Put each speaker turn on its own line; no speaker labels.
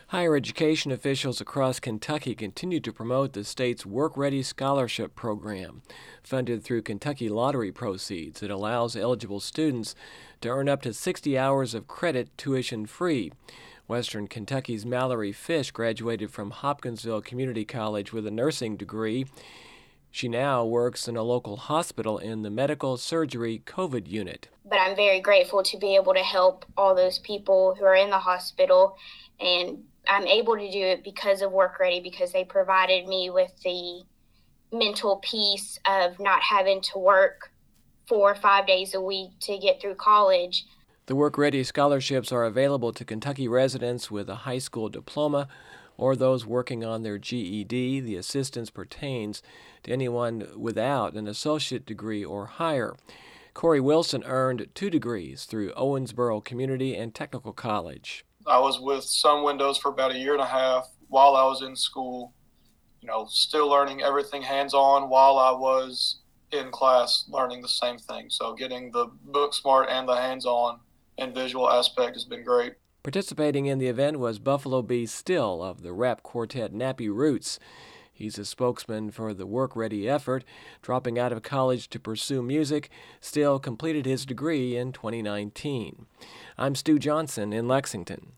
Higher education officials across Kentucky continue to promote the state's Work Ready Scholarship Program. Funded through Kentucky Lottery proceeds, it allows eligible students to earn up to 60 hours of credit tuition-free. Western Kentucky's Mallory Fish graduated from Hopkinsville Community College with a nursing degree. She now works in a local hospital in the medical surgery COVID unit.
But I'm very grateful to be able to help all those people who are in the hospital, and I'm able to do it because of Work Ready, because they provided me with the mental peace of not having to work 4 or 5 days a week to get through college.
The Work Ready scholarships are available to Kentucky residents with a high school diploma or those working on their GED. The assistance pertains to anyone without an associate degree or higher. Corey Wilson earned 2 degrees through Owensboro Community and Technical College.
I was with Sun Windows for about a year and a half while I was in school, still learning everything hands-on while I was in class learning the same thing. So getting the book smart and the hands-on and visual aspect has been great.
Participating in the event was Buffalo B. Still of the rap quartet Nappy Roots. He's a spokesman for the Work Ready effort. Dropping out of college to pursue music, Still completed his degree in 2019. I'm Stu Johnson in Lexington.